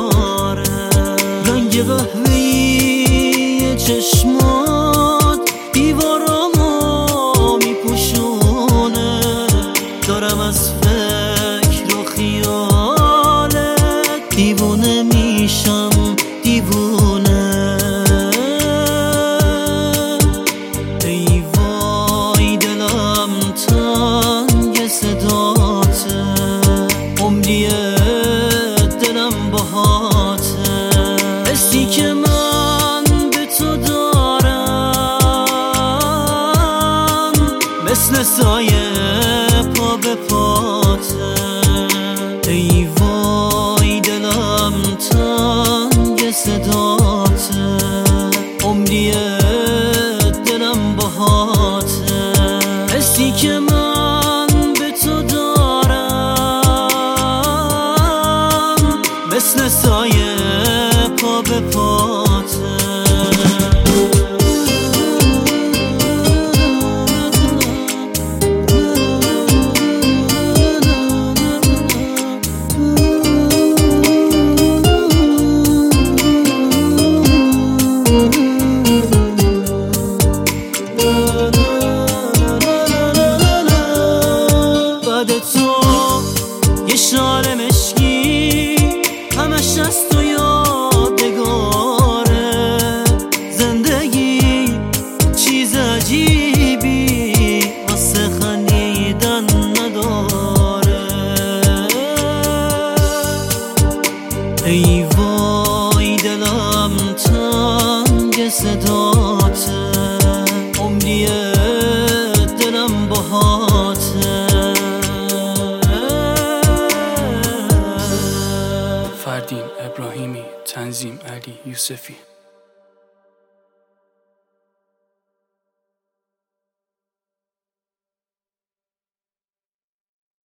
داره. رنگ قهوه‌ای چشمات دیوارامو میپوشونه. دارم از فکر و خیالت دیوونه میشم، دیوونه. ای وای دلم تنگ صداته، عمری دلم باهاته. حسی که من به تو دارم مثل سایه پا به پاته. ای وای دلم تنگ صداته، عمری دلم باهاته. حسی که من به تو دارم مثل سایه پا به پاته. یه شال مشکی همش از تو یادگاره. زندگی چیز عجیبی واسه خندیدن نداره. ای وای دلم تنگ صداته، عمری دلم باهاته. فردین ابراهیمی، تنظیم علی یوسفی.